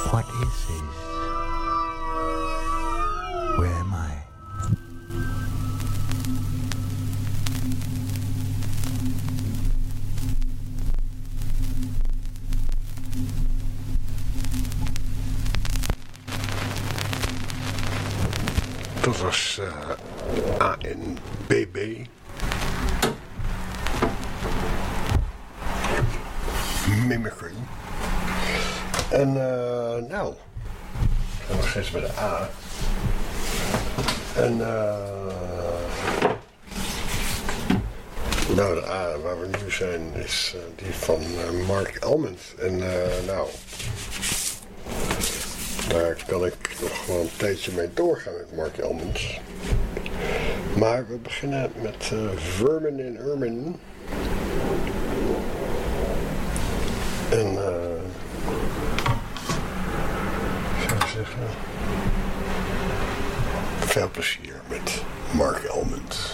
What is this? Where am I? Dat was ANBB. Mimicry. En nou, we zijn nog steeds bij de A. En nou, de A waar we nu zijn is die van Mark Almond. En nou, daar kan ik nog wel een tijdje mee doorgaan met Mark Almond. Maar we beginnen met Vermin en Ermin. En ik zou zeggen, veel plezier met Mark Almond.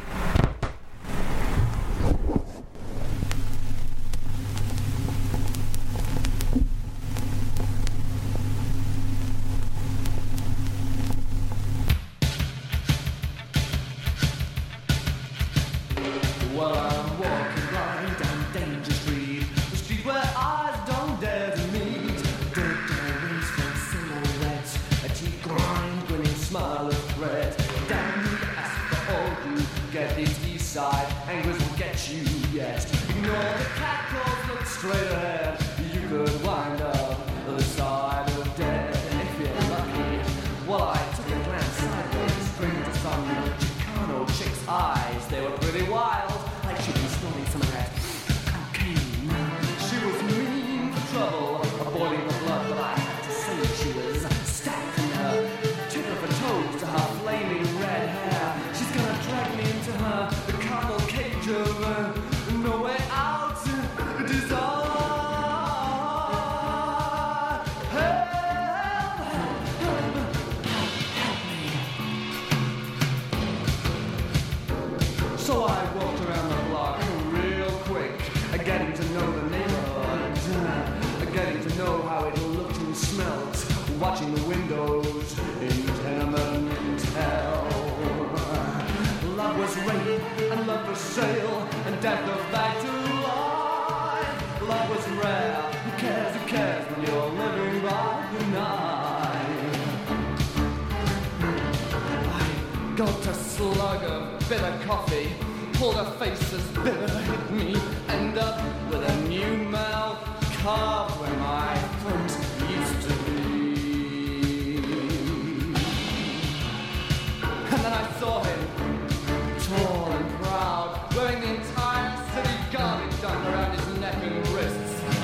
Watching the windows in tenement hell. Love was rape and love for sale, and death goes back to life. Love was rare. Who cares when you're living by the night? I got a slug of bitter coffee, pulled a face as bitter hit me, end up with a new mouth carved where my throat used to be. And then I saw him, tall and proud, wearing the entire city garbage done around his neck and wrists.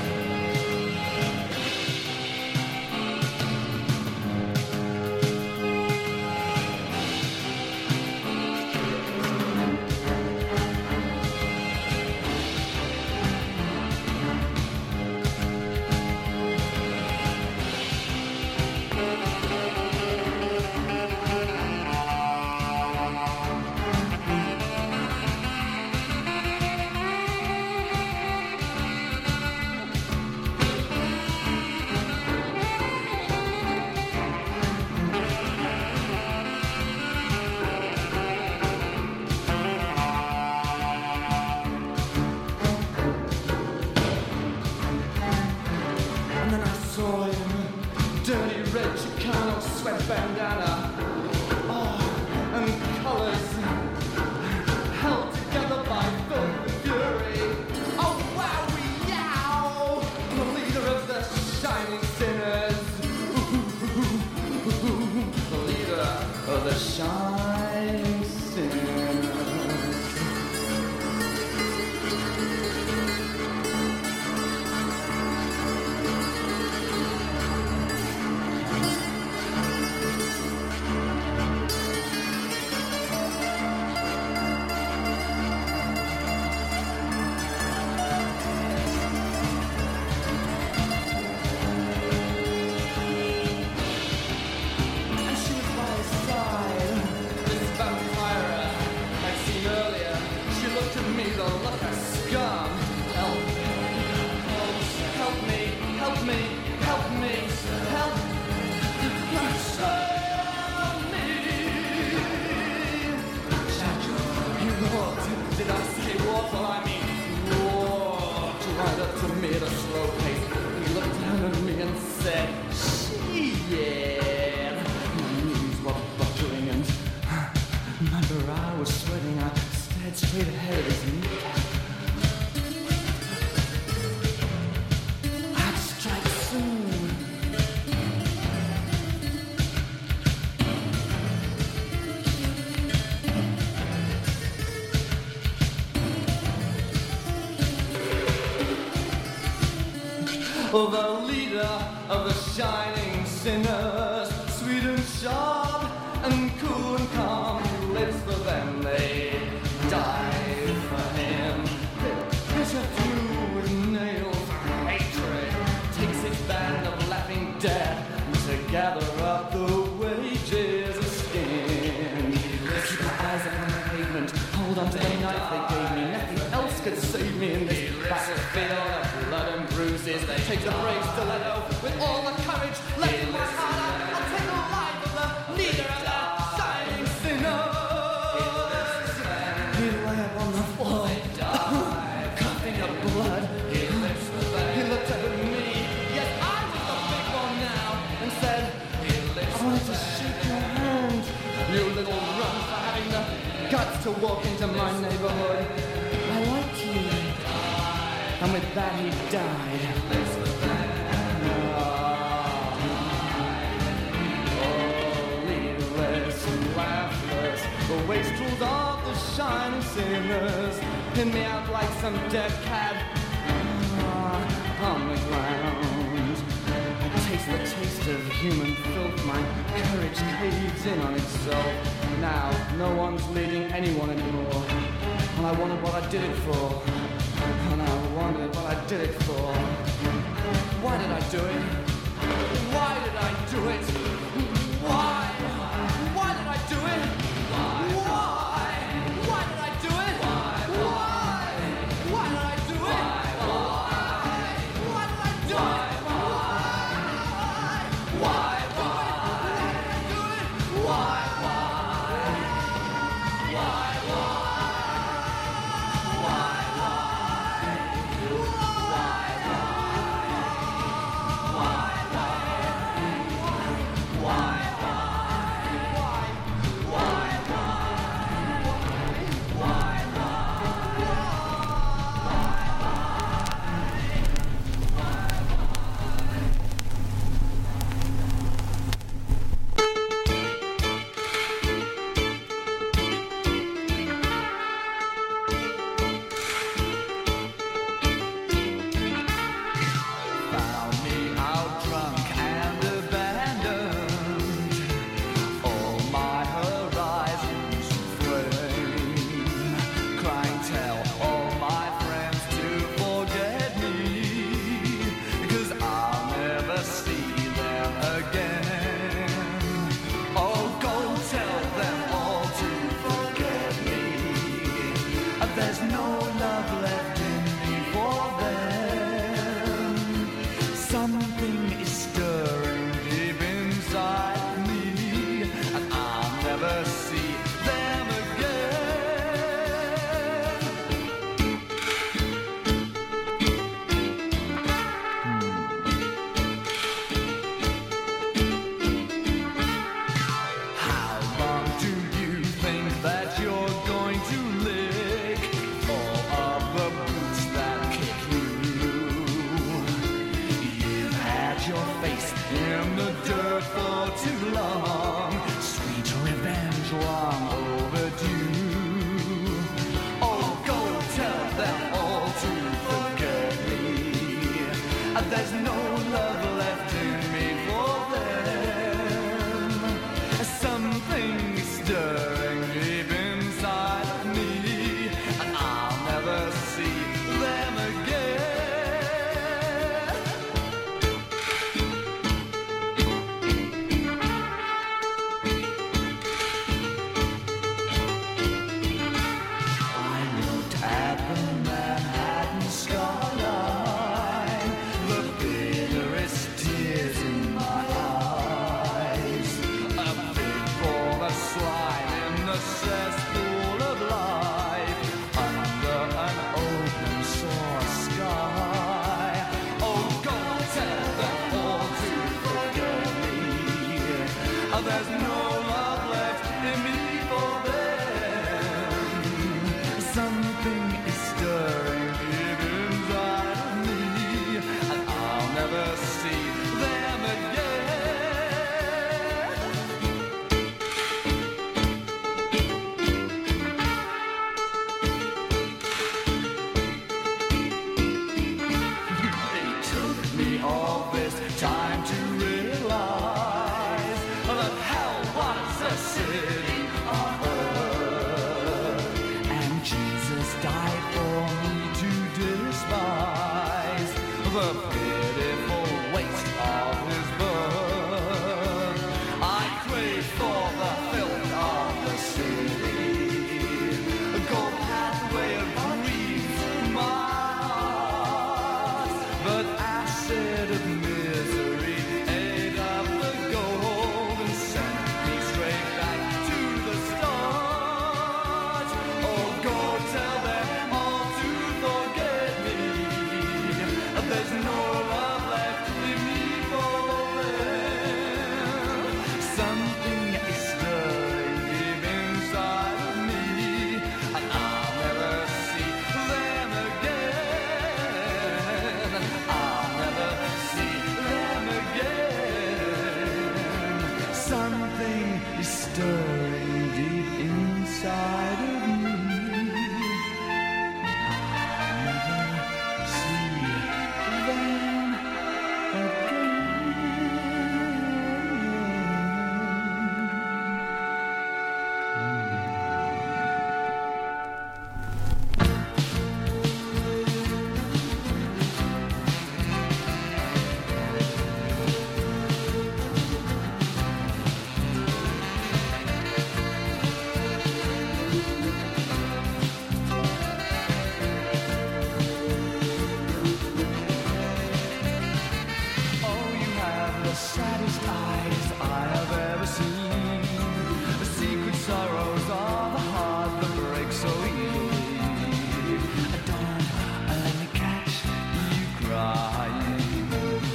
Bandana, and colours held together by filth and fury. Oh wow, we yow! The leader of the shining sinners. The leader of the shining sinners. the leader of the shining sinners, sweet and sharp and cool and calm. He lives for them, they die for him. Bitter through with nails, hatred takes its band of laughing death to gather up the wages of skin. Keep my eyes up on the pavement, hold on to the knife they gave me. Nothing else could save me in this battlefield of blood and bruises. Take the brave stiletto with all the courage left in my heart. I'll take the life of the leader of the shining sinners. He lay upon the floor, coughing up blood. He looked up at me. Yes, I was the big one now, and said, I wanted to shake your hand. You little runt for having the guts to walk into my neighborhood. I liked you. And with that he died. Leaderless and laughless, the wastrels of the shining sinners pin me out like some dead cat on the ground. I taste the taste of human filth, my courage caves in on itself. Now no one's leading anyone anymore, and I wondered what I did it for. And I wondered what I did it for. Why did I do it? Why did I do it? Why? Why did I do it? Why? Why did I do it? Why? Why did I do it? Why did I do it? Why did I do it? Why? me all this time to realize that hell was a city on earth, and Jesus died for me to despise the pitiful waste of his birth. I crave for the filth of the city, a gold pathway of dreams, my heart, but acid of misery ate up the gold and sent me straight back to the start. Oh, go tell them all to forget me. There's no love left in me for them. Something is stirring deep inside of me, and I'll never see them again. I'll never see them again. Something is stirring deep inside of me. I'll never see them again. Oh, you have the saddest eyes I have ever seen. The secret sorrows of a heart that breaks so easily. Don't let me catch you crying.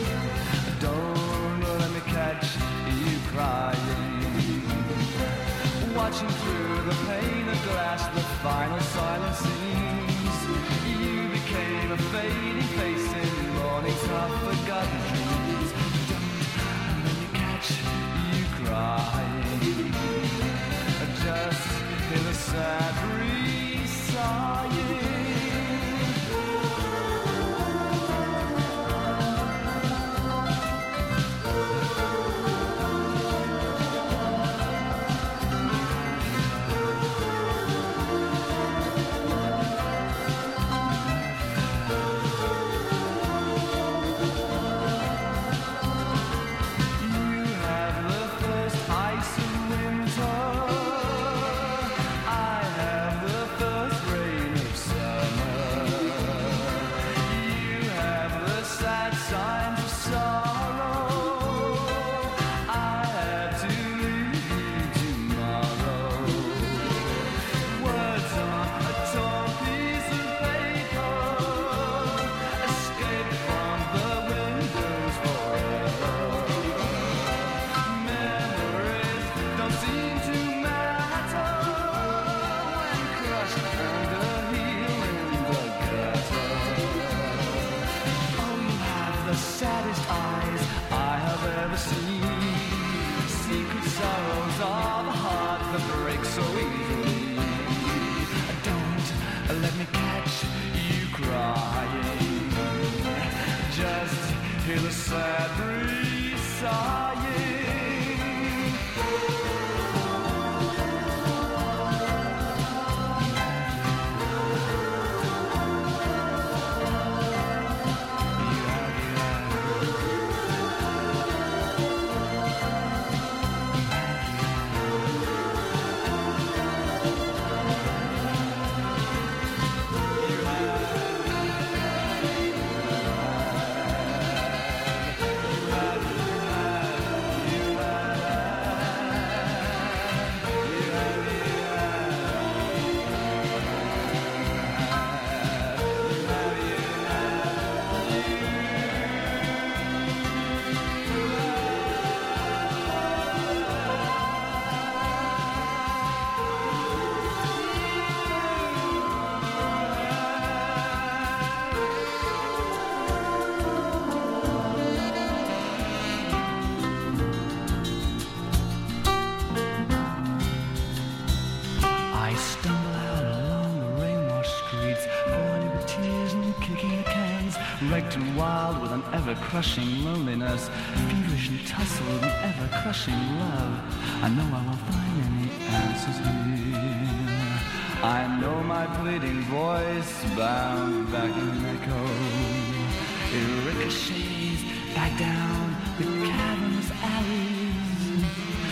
Don't let me catch you crying. Watching through the pane of glass, the final silent scenes. You became a fading face in mornings of forgotten dreams. Don't let me catch you crying. Just hear the sad breeze sighing. You have the first ice in winter. I have the first rain of summer. You have the sad signs of sorrow. I have to leave you tomorrow. Words on a torn piece of paper escape from the windows forever. Memories don't seem to matter when crushed under heel in the gutter. Oh, you have the saddest eyes I have ever seen. Secret sorrows of a heart that breaks so easily. Don't let me catch you crying. Just hear the sad breeze sighing. and wild with an ever-crushing loneliness, feverish and tussled and ever-crushing love. I know I won't find any answers here. I know my pleading voice bound back in an echo. It ricochets back down the cavernous alleys.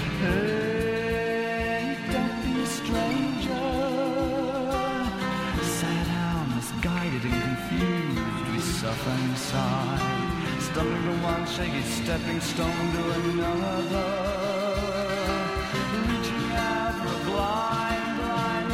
Hey, don't be a stranger. Sad hound, misguided and confused, we suffer inside, stumbling to one shaky stepping stone to another, reaching out for a blind, blind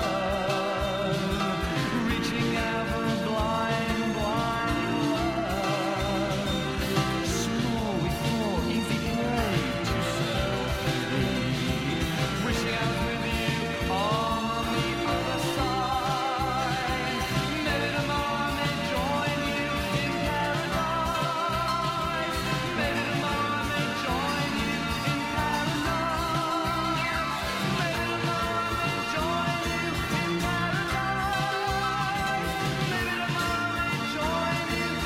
love, reaching out for a blind, blind love. Small we fall, easy prey to self-pity, wishing I was with you on the other side. Maybe tomorrow I may join you in paradise. Maybe tomorrow I may join you in paradise. Maybe tomorrow I may join you in paradise. Maybe tomorrow I may join you in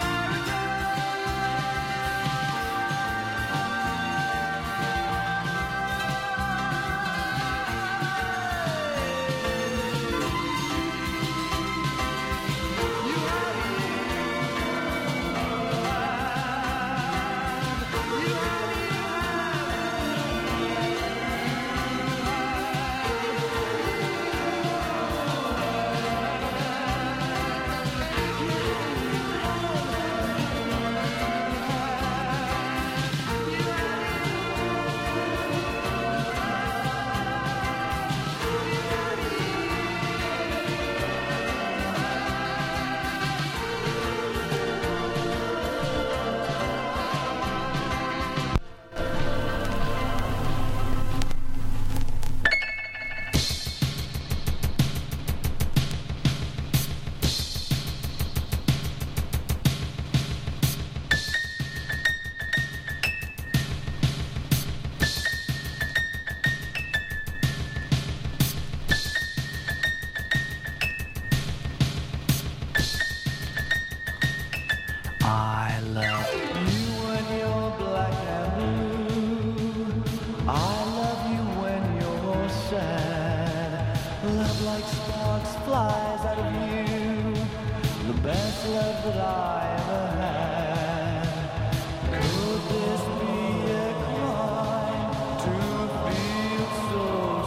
I love you when you're black and blue. I love you when you're sad. Love like sparks flies out of you. The best love that I ever had. Could this be a crime to feel so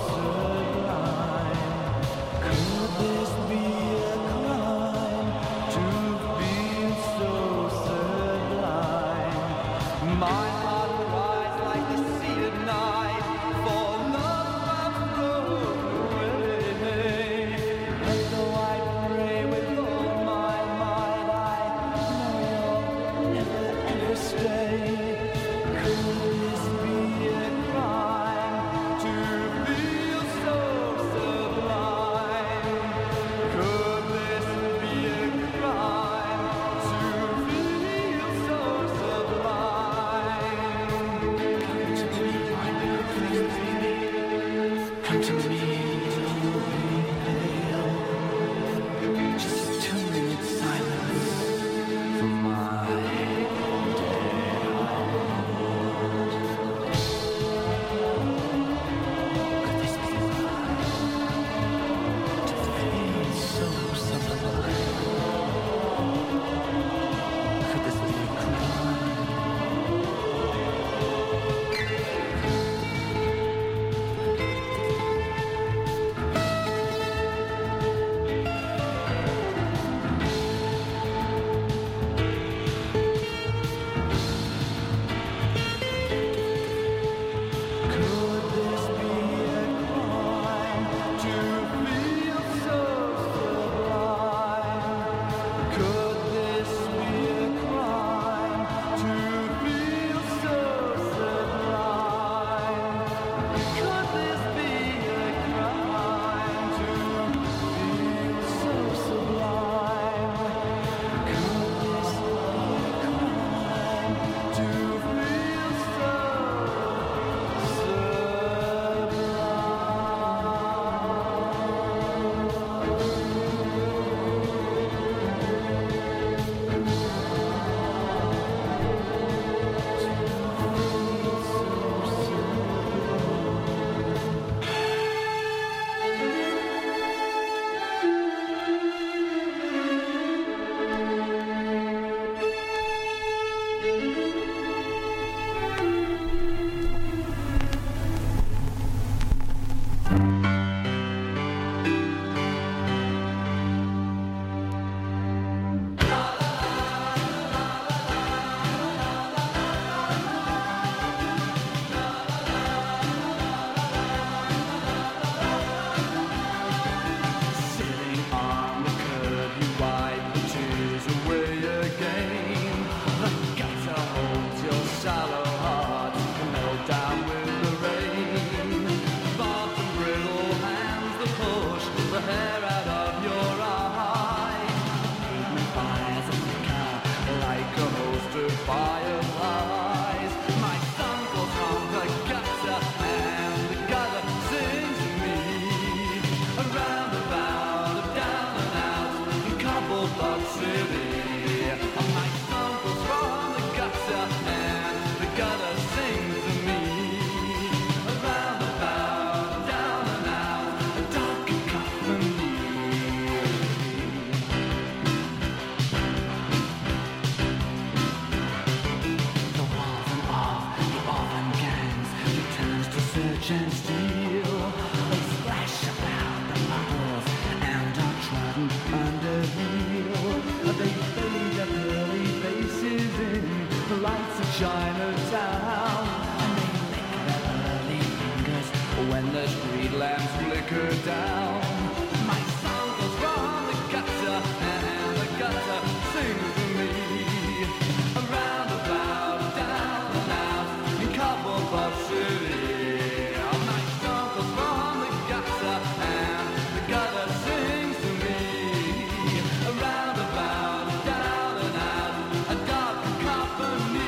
sublime? Could this be a crime to feel so sublime? My heart will rise like the sea at night, for love broke away. And though I pray with all my might, I know you'll never ever stay. Could this be a crime to feel so sublime? Could this be a crime to feel so sublime? Chinatown, and they lick their early fingers when the street lamps flicker down. My song goes from the gutter, and the gutter sings to me. Around about, down and out, in Cobblepot City. My song goes from the gutter, and the gutter sings to me. Around about, down and out, a dark company.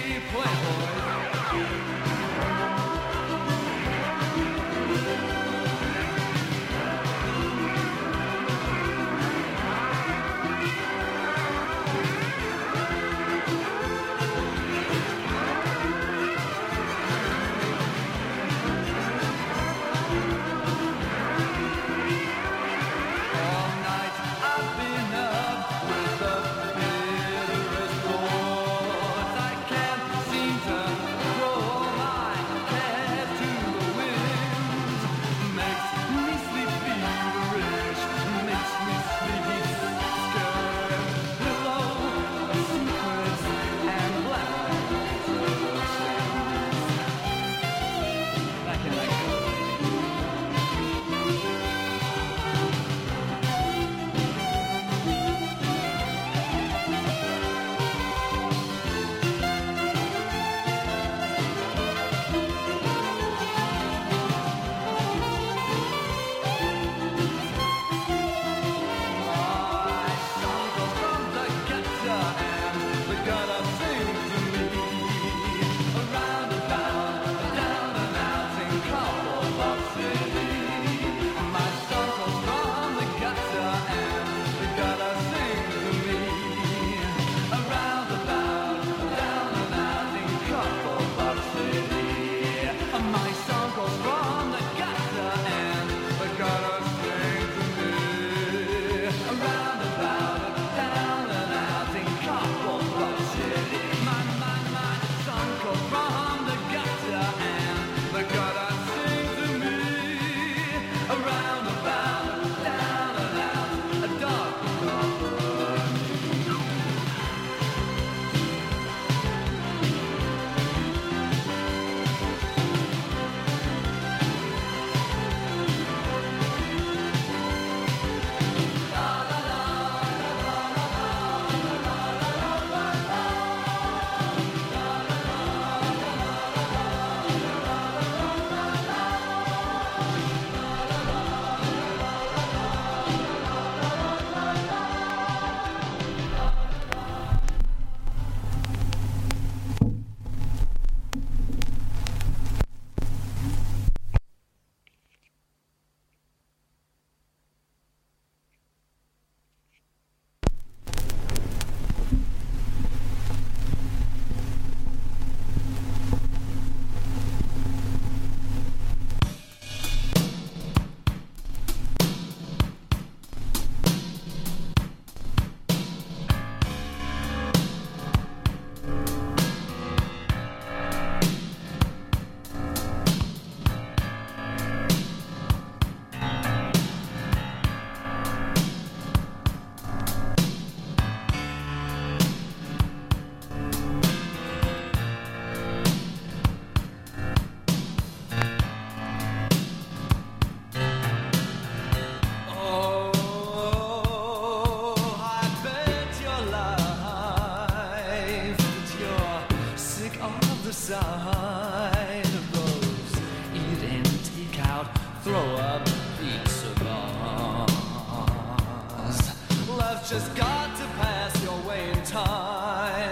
Just got to pass your way in time.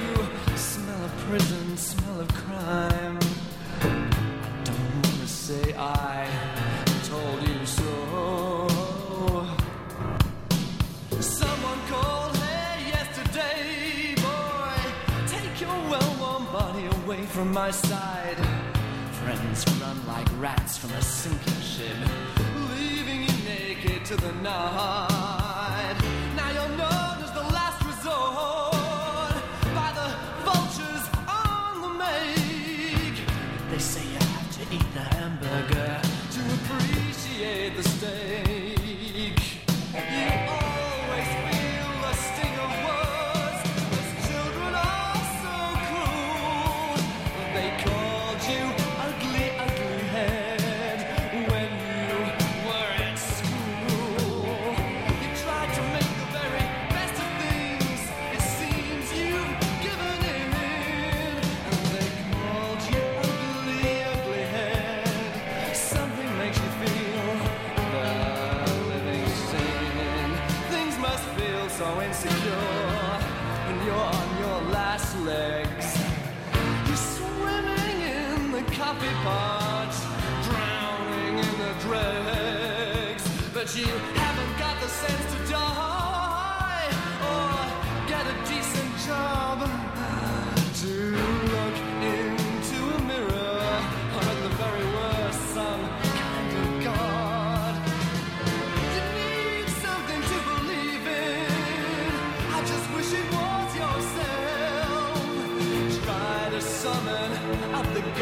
You smell of prison, smell of crime. I don't want to say I told you so. Someone called, hey, yesterday, boy, take your well-worn body away from my side. Friends run like rats from a sinking ship, leaving you naked to the night. Now you're known as the last resort by the vultures on the make. They say you have to eat the hamburger to appreciate the steak. You always feel the sting of words. Those children are so cruel.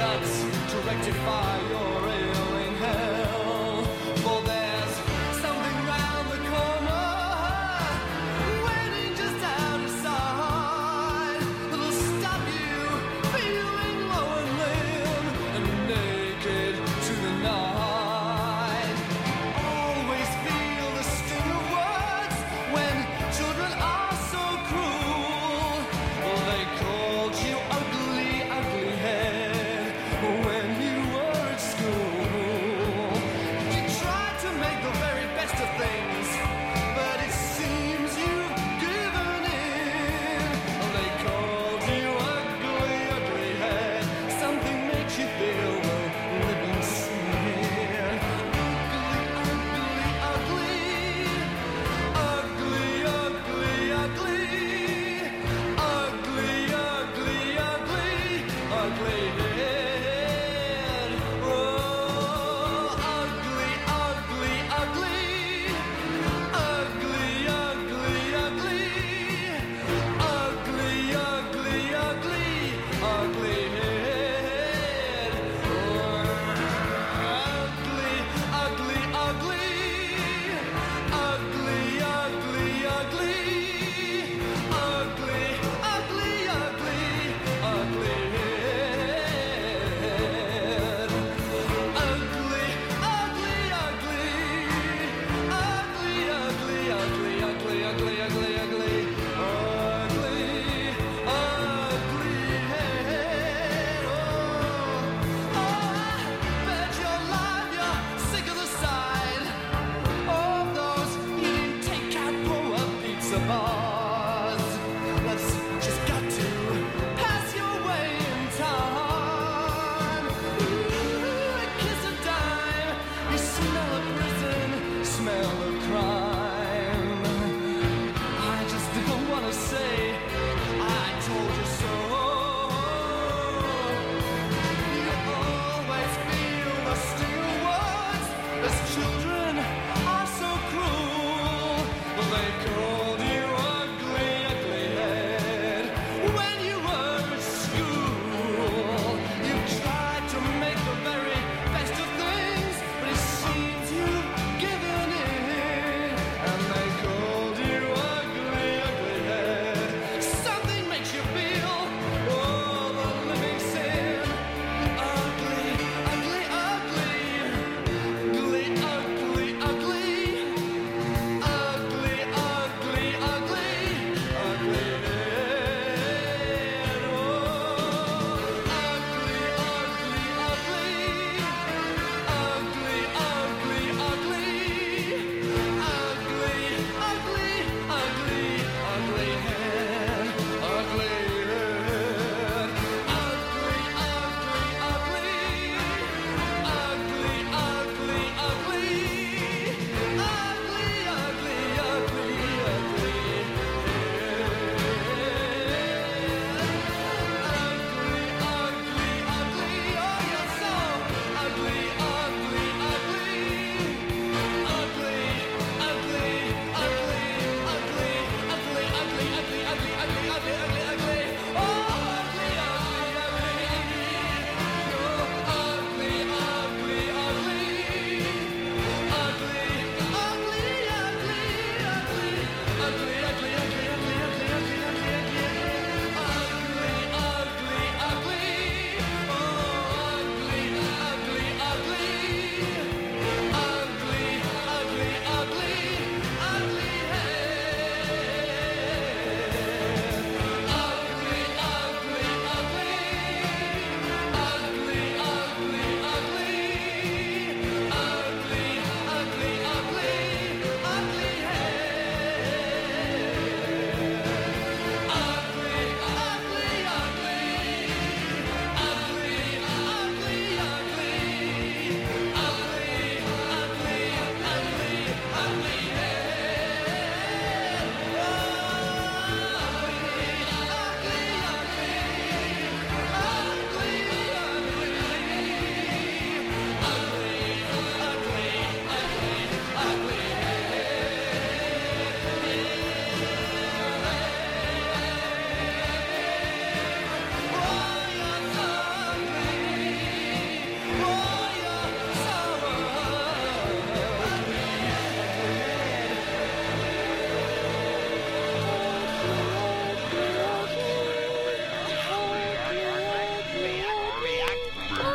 guts to rectify your ailing health. For there's something round the corner, waiting just out of sight, that'll stop you feeling low and limb and naked to the night. Always feel the sting of words when children are so cruel. Well, they called you ugly, ugly head when you were at school.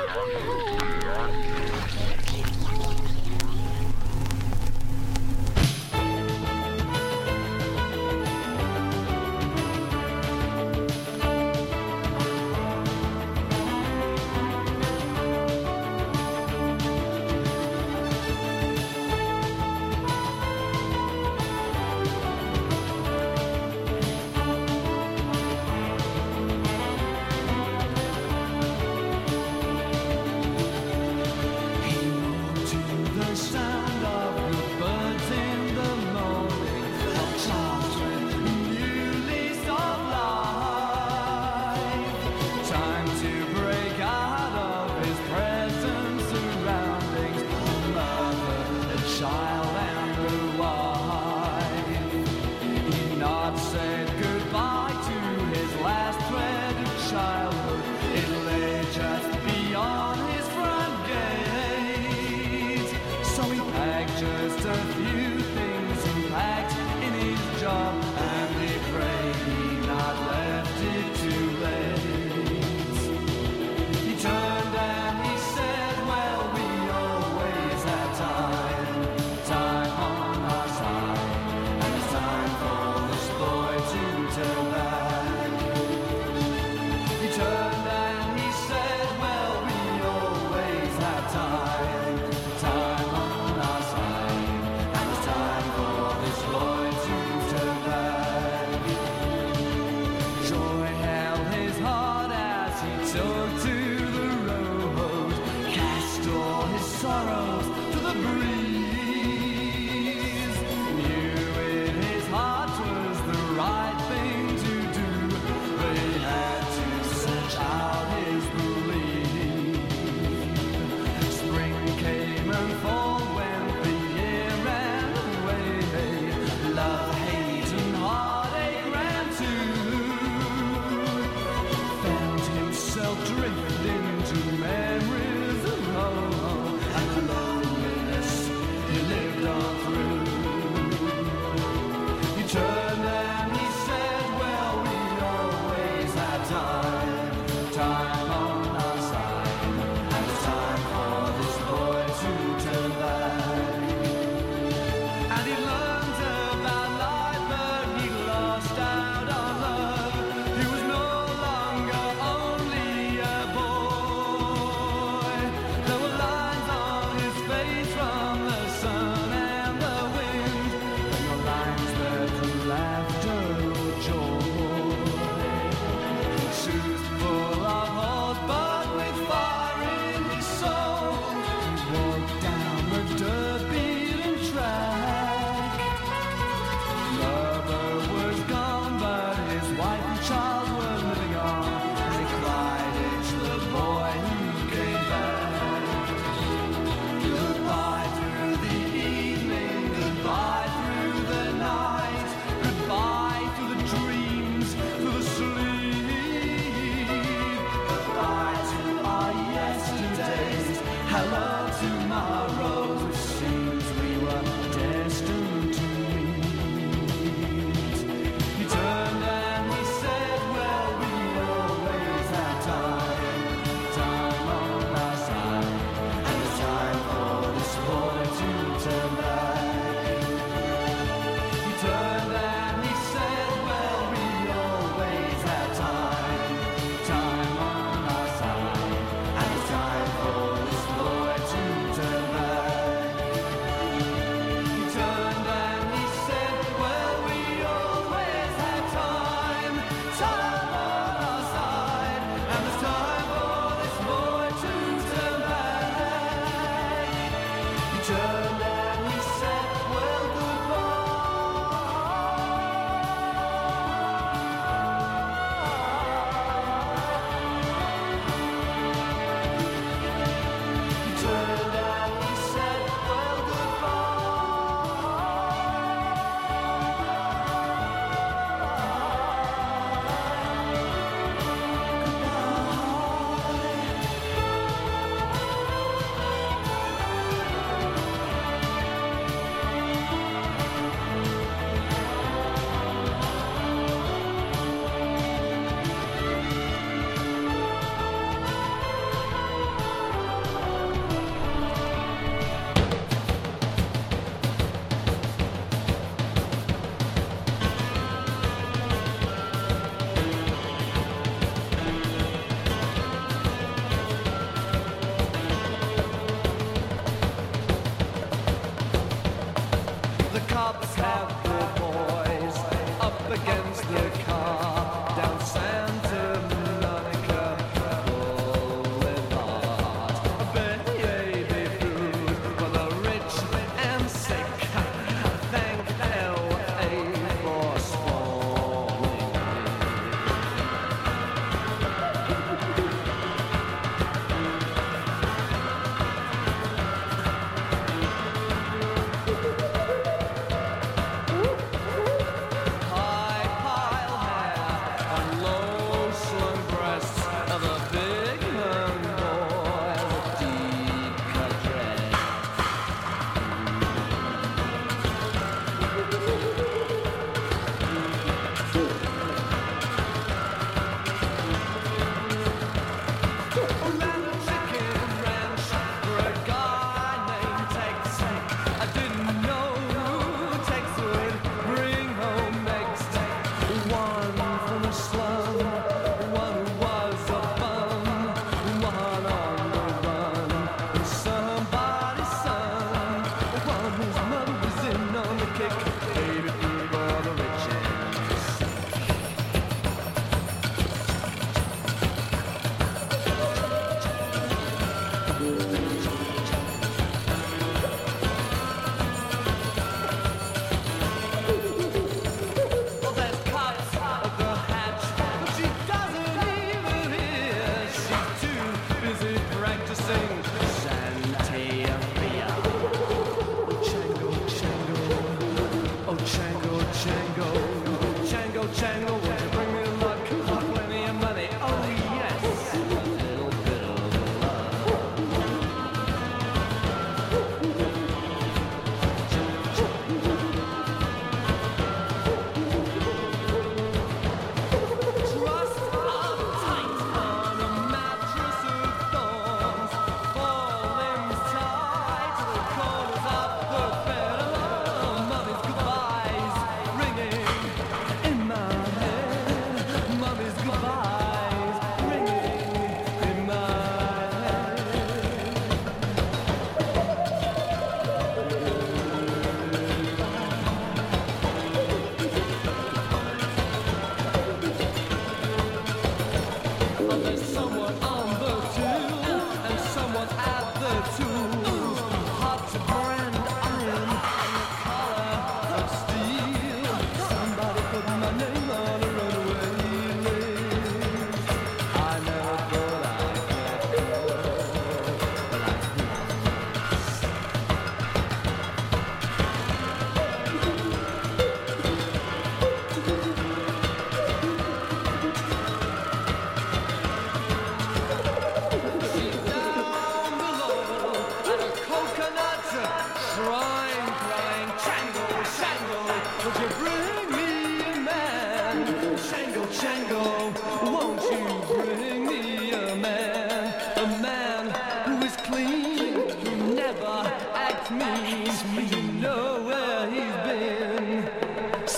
He was no longer only a boy.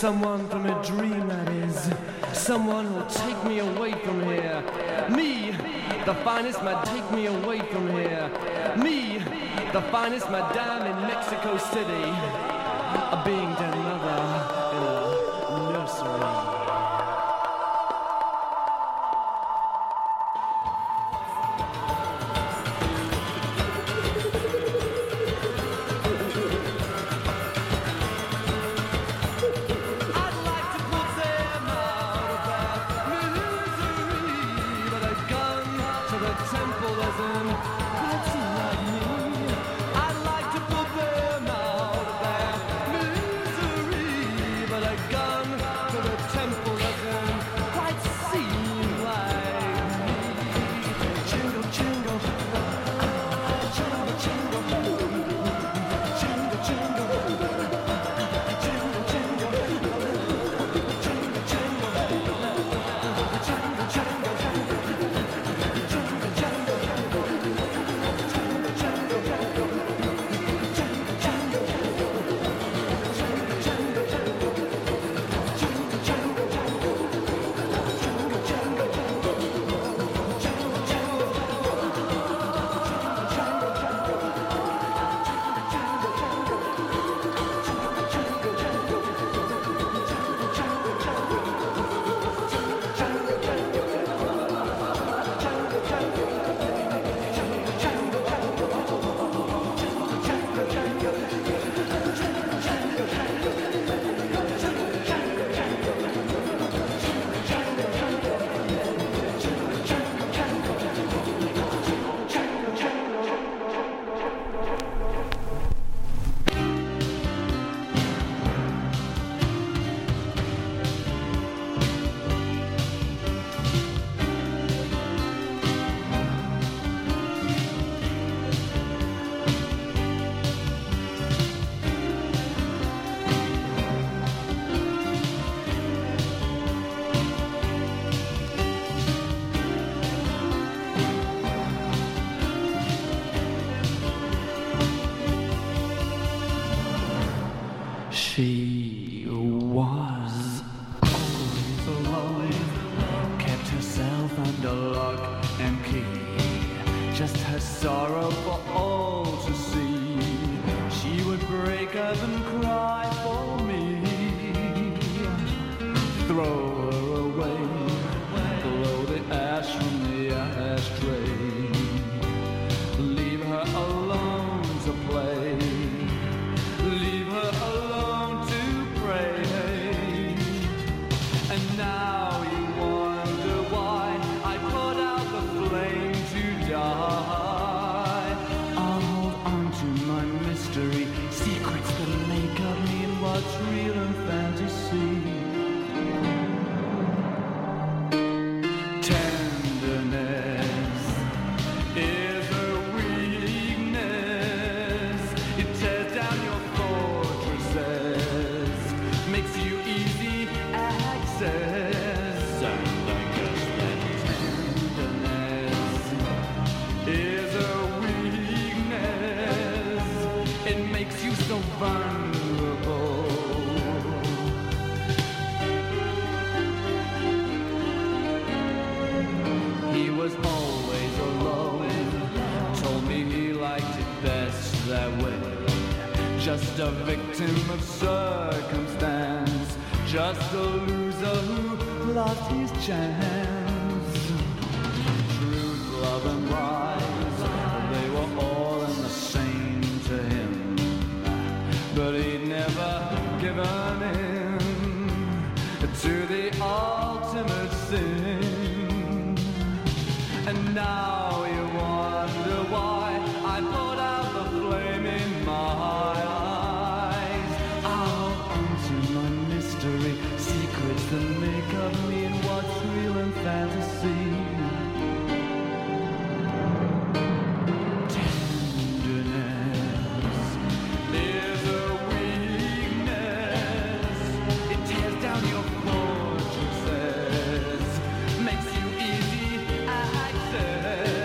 Someone from a dream, that is. Someone who'll take me away from here. Me, the finest man, take me away from here. Me, the finest madame in Mexico City. A being dead mother in a nursery. She was always alone, kept herself under lock and key, just her sorrow for all to see. She would break up and cry for me, throw her away, blow the ash from the ashtray, leave her alone to play, leave her alone to pray. And now you wonder why I put out the flame to die. I'll hold on to my mystery, secrets that make of me and what's real and fantasy. Tenderness is a weakness. It tears down your fortresses, makes you easy access. And I guess that tenderness is a weakness. It makes you so vulnerable. He was always alone, told me he liked it best that way. Just a victim of circumstance, just a loser who lost his chance. Truth, love and lies, they were all in the same to him, but he'd never given in to the ultimate sin. And now you wonder why I put out the flame in my eyes. I'll hold on to my mystery, secrets that make of me and what's real and fantasy. Tenderness is a weakness. It tears down your fortresses, makes you easy access.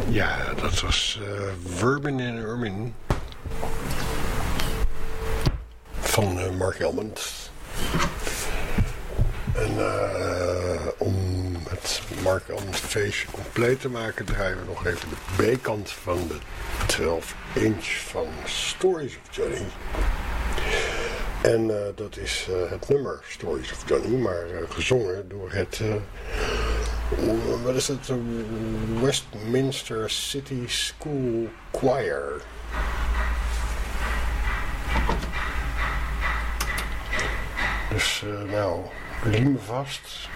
Ja, dat was Vermin and Ermin van Mark Elmond. En om het Mark Elmond feestje compleet te maken draaien we nog even de B-kant van de 12-inch van Stories of Johnny. En dat is het nummer Stories of Johnny, maar gezongen door het... wat is het? Westminster City School Choir. Dus nou, riem me vast.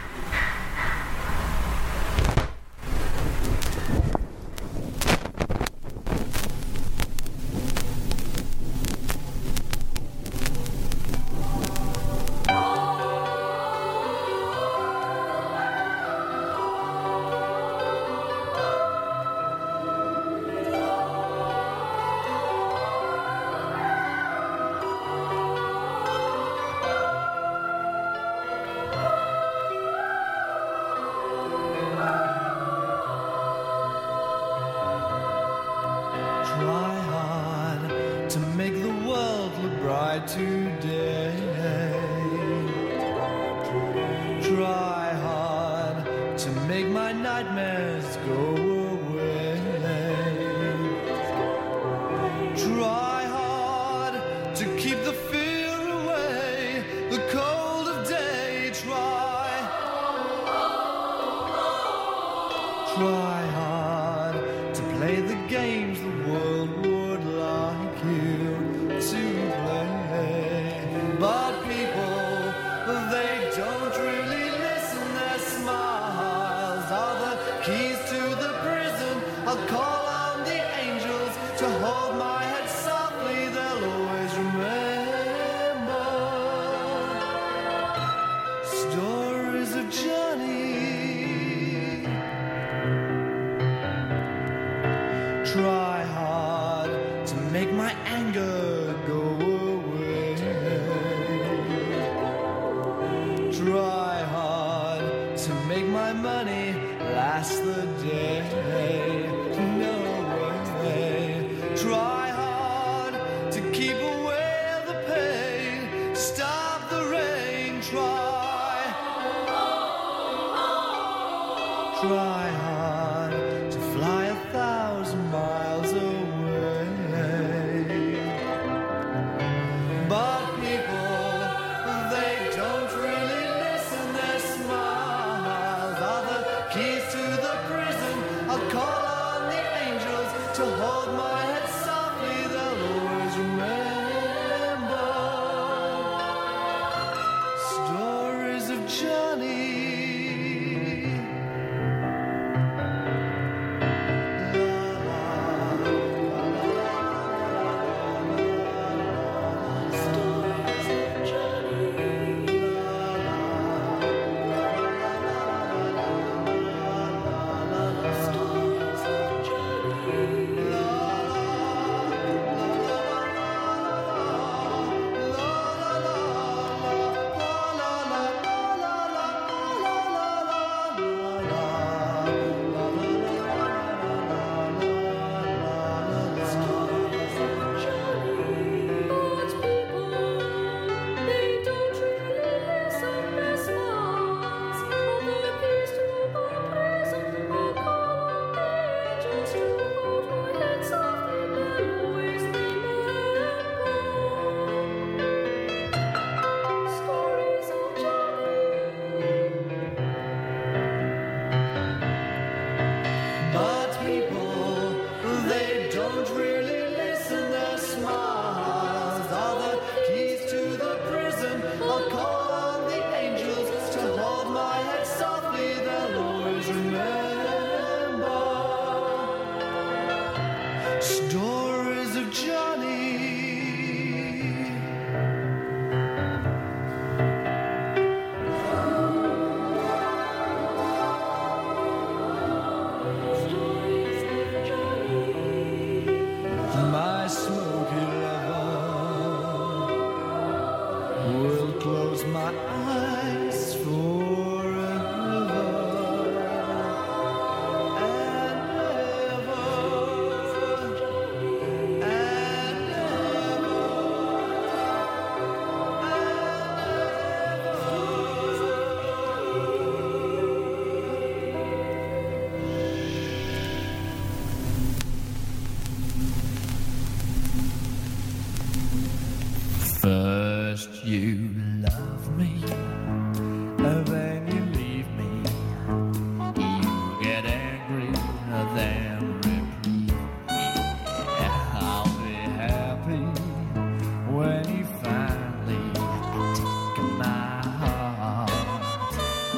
First you love me, and then you leave me. You get angry, then reprieve. Yeah, I'll be happy when you finally take my heart.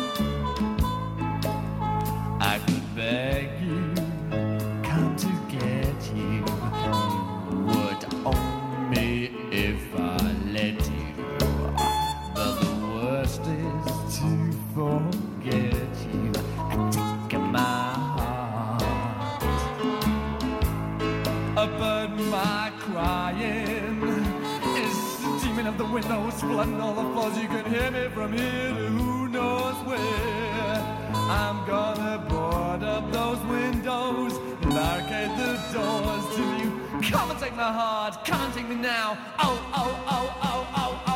I could beg you, come to get you. You would own me if I let you. But the worst is to forget you and take my heart. But my crying is steaming up the windows, flooding all the floors. You can hear me from here to who knows where. I'm gonna board up those windows, barricade the doors till you come and take my heart, come and take me now. Oh, oh, oh, oh, oh, oh.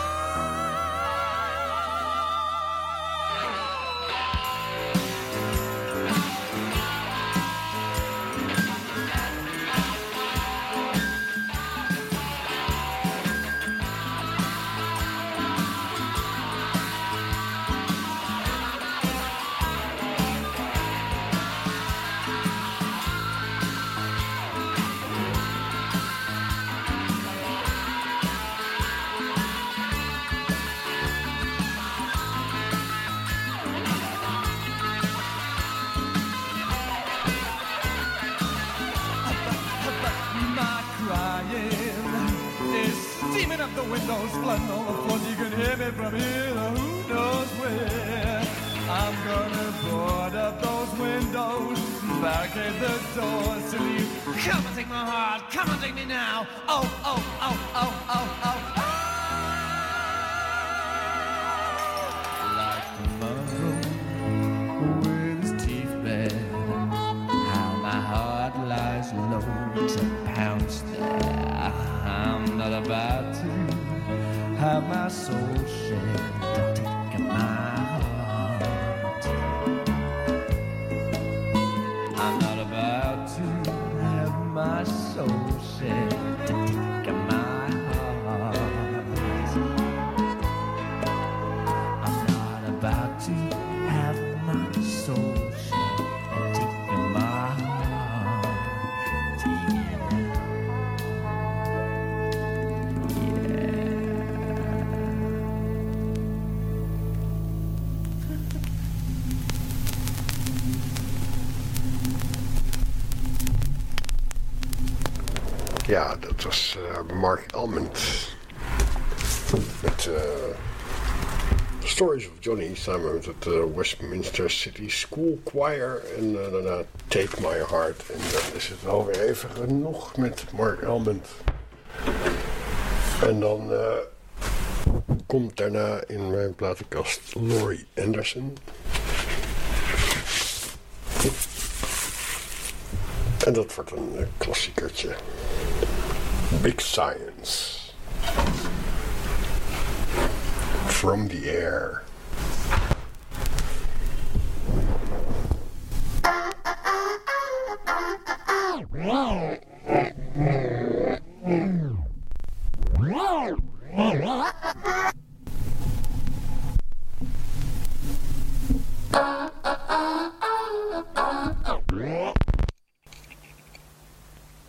Steaming up the windows, flooding all the floors. You can hear me from here to who knows where. I'm gonna board up those windows, barricade the doors till you come and take my heart, come and take me now. Oh, oh, oh, oh, oh, oh. Like the Monroe with his teeth bared, how my heart lies low to pounce there. I'm not about to have my soul shed to take my heart. I'm not about to have my soul shed to take my heart. I'm not about to have my soul shed to take my heart. Ja, dat was Mark Almond met Stories of Johnny samen met het Westminster City School Choir en daarna Take My Heart. En dan is het wel weer even genoeg met Mark Almond. En dan komt daarna in mijn platenkast Laurie Anderson. En dat wordt een klassiekertje. Big Science. From the Air.